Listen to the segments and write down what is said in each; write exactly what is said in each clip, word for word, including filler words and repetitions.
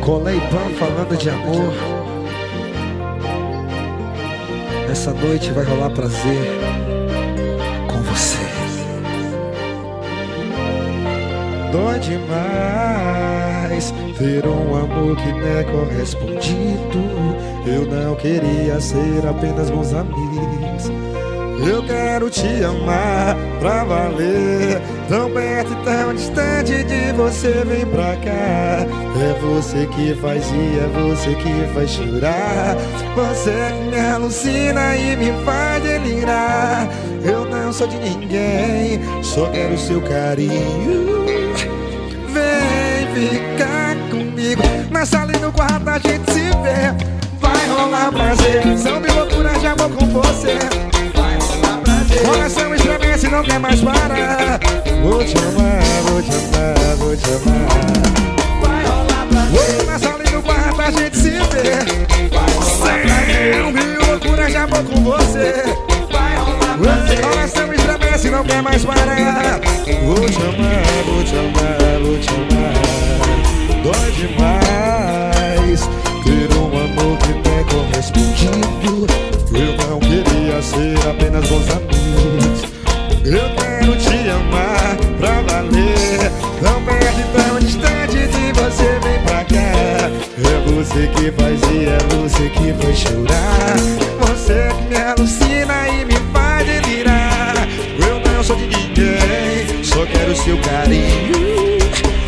Coleipan falando de amor. Essa noite vai rolar prazer com você. Dói demais ter um amor que não é correspondido. Eu não queria ser apenas bons amigos. Eu quero te amar pra valer. Tão perto e tão distante de você, vem pra cá. É você que faz rir, é você que faz chorar. Você que me alucina e me faz delirar. Eu não sou de ninguém, só quero seu carinho. Vem ficar comigo, na sala e no quarto a gente se vê. Vai rolar prazer, são mil loucuras de amor com você. Coração estremece, não quer mais parar. Vou te amar, vou te amar, vou te amar. Vai rolar prazer, na sala e no quarto a gente se vê. vai rolar prazer, Mil loucuras de amor com você. vai rolar prazer. Coração estremece, não quer mais parar. Vou te amar, vou te amar, vou te amar. Dói demais ter um amor que não é correspondido. Eu não queria ser apenas bons amigos. Eu quero te amar pra valer. Tão perto e tão distante de você, vem pra cá. É você que faz rir, é você que faz chorar. Você que me alucina e me faz delirar. Eu não sou de ninguém, só quero seu carinho.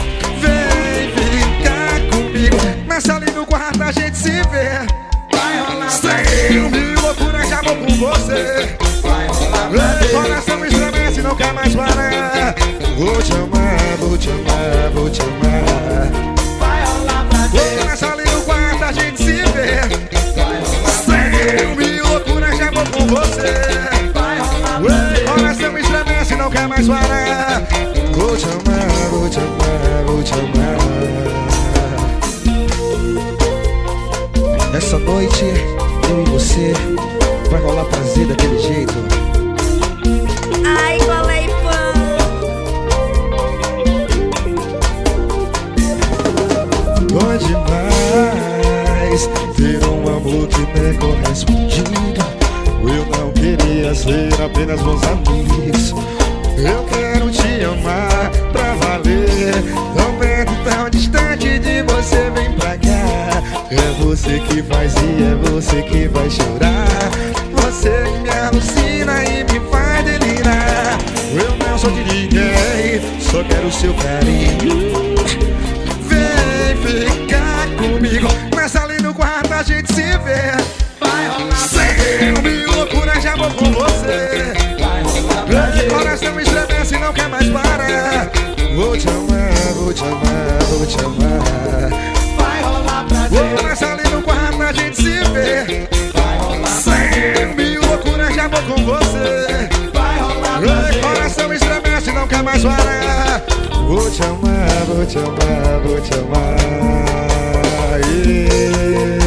Vem ficar comigo, na sala e no quarto a gente se vê. Vai rolar prazer, Mil loucuras de amor com você. vai rolar prazer, Coração estremece, não quer mais parar. Vou te amar, vou te amar, vou te amar. vai rolar prazer, Na sala e no quarto a gente se vê. vai rolar prazer, Mil loucuras de amor com você. vai rolar prazer. Coração estremece, não quer mais parar. Vou te amar, vou te amar, vou te amar. Essa noite, eu e você, vai rolar prazer daquele jeito. Ai, Coleipan. Dói demais ter um amor que não é correspondido. Eu não queria ser apenas bons amigos. Eu quero te amar pra valer. Tão perto e tão distante de você, vem pra cá. É você que faz rir, é você que vai chorar. Você que me alucina e me faz delirar. Eu não sou de ninguém, só quero seu carinho. Vem ficar comigo, na sala e no quarto a gente se vê. Vai rolar prazer, Mil loucuras de amor com você. vai rolar prazer, Coração estremece, não quer mais parar. Vou te amar, vou te amar, vou te amar. vai rolar prazer, Na sala e no quarto a gente se vê. vai rolar prazer, Mil loucuras de amor com você. vai rolar prazer. Coração estremece, não quer mais parar. Vou te amar, vou te amar, vou te amar. Yeah.